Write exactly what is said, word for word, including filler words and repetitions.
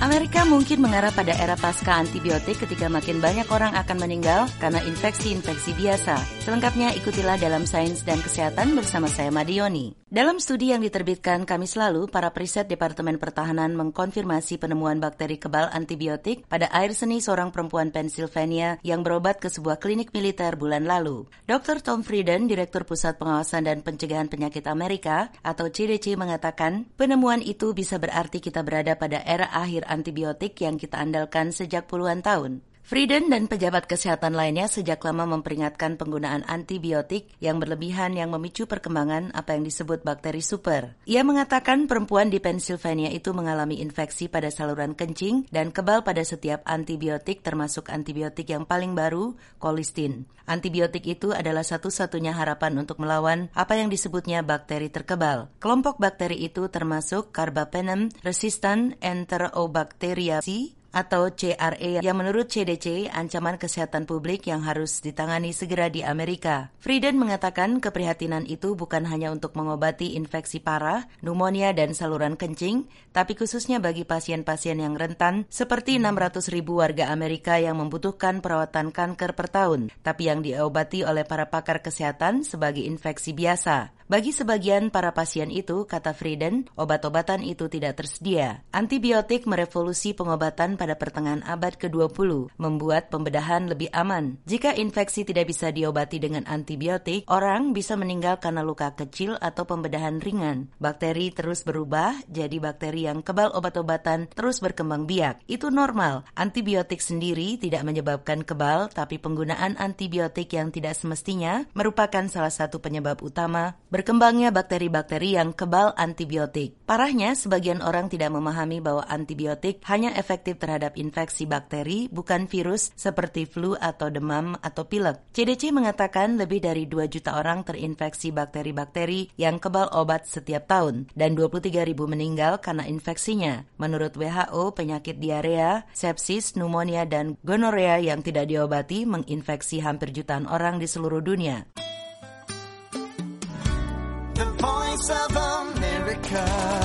Amerika mungkin mengarah pada era pasca antibiotik ketika makin banyak orang akan meninggal karena infeksi-infeksi biasa. Selengkapnya ikutilah dalam Sains dan Kesehatan bersama saya Madioni. Dalam studi yang diterbitkan Kamis lalu, para periset Departemen Pertahanan mengkonfirmasi penemuan bakteri kebal antibiotik pada air seni seorang perempuan Pennsylvania yang berobat ke sebuah klinik militer bulan lalu. dokter Tom Frieden, Direktur Pusat Pengawasan dan Pencegahan Penyakit Amerika atau C D C mengatakan, penemuan itu bisa berarti kita berada pada era akhir antibiotik yang kita andalkan sejak puluhan tahun. Frieden dan pejabat kesehatan lainnya sejak lama memperingatkan penggunaan antibiotik yang berlebihan yang memicu perkembangan apa yang disebut bakteri super. Ia mengatakan perempuan di Pennsylvania itu mengalami infeksi pada saluran kencing dan kebal pada setiap antibiotik termasuk antibiotik yang paling baru, colistin. Antibiotik itu adalah satu-satunya harapan untuk melawan apa yang disebutnya bakteri terkebal. Kelompok bakteri itu termasuk Carbapenem resistant enterobacteriaceae atau C R E yang menurut C D C ancaman kesehatan publik yang harus ditangani segera di Amerika. Frieden mengatakan keprihatinan itu bukan hanya untuk mengobati infeksi parah, pneumonia dan saluran kencing, tapi khususnya bagi pasien-pasien yang rentan seperti enam ratus ribu warga Amerika yang membutuhkan perawatan kanker per tahun, tapi yang diobati oleh para pakar kesehatan sebagai infeksi biasa. Bagi sebagian para pasien itu, kata Frieden, obat-obatan itu tidak tersedia. Antibiotik merevolusi pengobatan pada pertengahan abad ke dua puluh, membuat pembedahan lebih aman. Jika infeksi tidak bisa diobati dengan antibiotik, orang bisa meninggal karena luka kecil atau pembedahan ringan. Bakteri terus berubah, jadi bakteri yang kebal obat-obatan terus berkembang biak. Itu normal. Antibiotik sendiri tidak menyebabkan kebal, tapi penggunaan antibiotik yang tidak semestinya merupakan salah satu penyebab utama berkembangnya bakteri-bakteri yang kebal antibiotik. Parahnya, sebagian orang tidak memahami bahwa antibiotik hanya efektif terhadap infeksi bakteri, bukan virus seperti flu atau demam atau pilek. C D C mengatakan lebih dari dua juta orang terinfeksi bakteri-bakteri yang kebal obat setiap tahun, dan dua puluh tiga ribu meninggal karena infeksinya. Menurut W H O, penyakit diarea, sepsis, pneumonia, dan gonorea yang tidak diobati menginfeksi hampir jutaan orang di seluruh dunia. The Voice of America.